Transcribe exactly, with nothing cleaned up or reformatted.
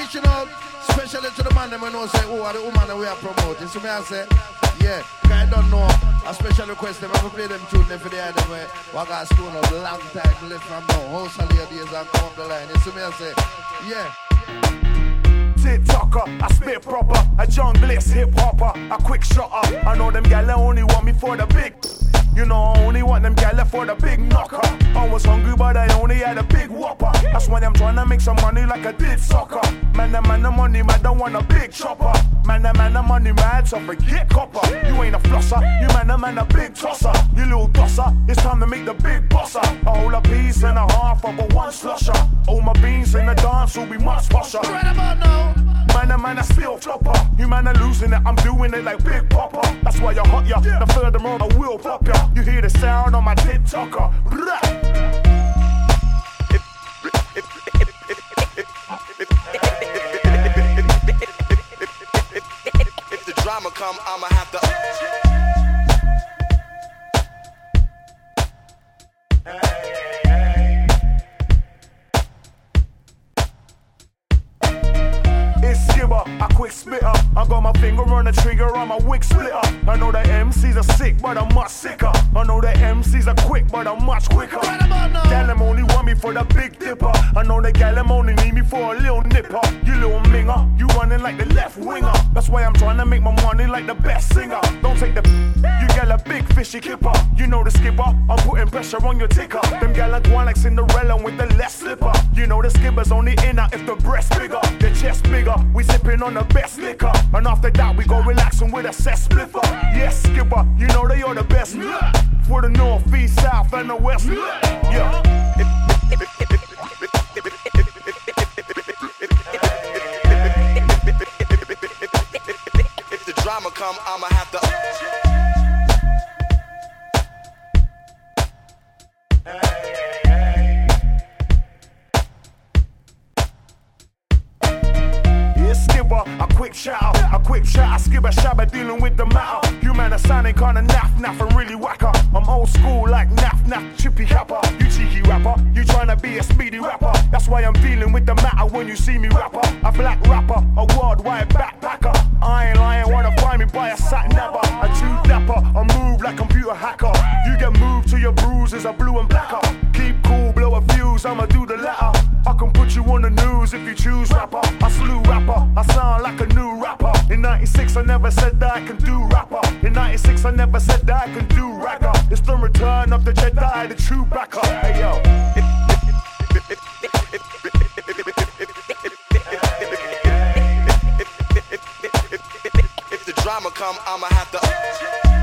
reaching out, especially to the man that we know say, oh, are the woman that we are promoting. So me I say, yeah, I don't know. A special request them, I will play them tune them for the end of it. We got stone up long time left from now. House of ladies and come up the line. You see me I say, yeah. TikToker, I spit proper, a junglist hip hopper, a quick shotter. I know them gals only want me for the big. You know I only want them gals for the big knocker. I was hungry but I only had a big whopper. That's why I'm trying to make some money like I did soccer. Man, the man, the money, man, don't want a big chopper. Man, the man, the money, mad, so forget copper. You ain't a flosser, you man, the man, a big tosser. You little tosser, it's time to make the big bosser. A whole a piece and a half of a one slusher. All my beans in the dance will be much posher. Right about now. Man, the man, I still flopper. You man are losing it, I'm doing it like Big Popper. That's why you hot ya. Yeah. The furthermore, I will pop ya. You hear the sound on my TikToker. If the drama come, I'ma have to. A quick spitter, I got my finger on the trigger on my wig splitter. I know the M Cs are sick, but I'm much sicker. I know the M Cs are quick, but I'm much quicker. Gal them only want me for the big dipper. I know the gal them only need me for a little nipper. You little minger, you running like the left winger. That's why I'm trying to make my money like the best singer. Don't take the you gal a big fishy kipper. You know the skipper, I'm putting pressure on your ticker. Them gal are going like Cinderella with the left slipper. You know the skipper's only inner if the breast bigger, the chest bigger. We sipping on the best liquor, and after that we go relaxing with a set spliffer. Yes, skipper, you know they are the best. For the north, east, south, and the west. Yeah. If the drama come, I'ma have to. A quick shout, a quick shout, I skip a shabba dealing with the matter. You man are sounding kinda naff naff and really whacker. I'm old school like naff naff, chippy capper. You cheeky rapper, you tryna be a speedy rapper. That's why I'm dealing with the matter when you see me rapper. A black rapper, a worldwide backpacker. I ain't lying, wanna find me by a sat napper. A true dapper, I move like computer hacker. You get moved to your bruises, a blue and blacker. Keep cool, blow a fuse, I'ma do the latter. I can put you on the news if you choose rapper. I slew rapper, I sound like a new rapper. In ninety-six I never said that I can do rapper. In ninety-six I never said that I can do ragger. It's the return of the Jedi, the true backer. Hey yo. If the drama come, I'ma have to.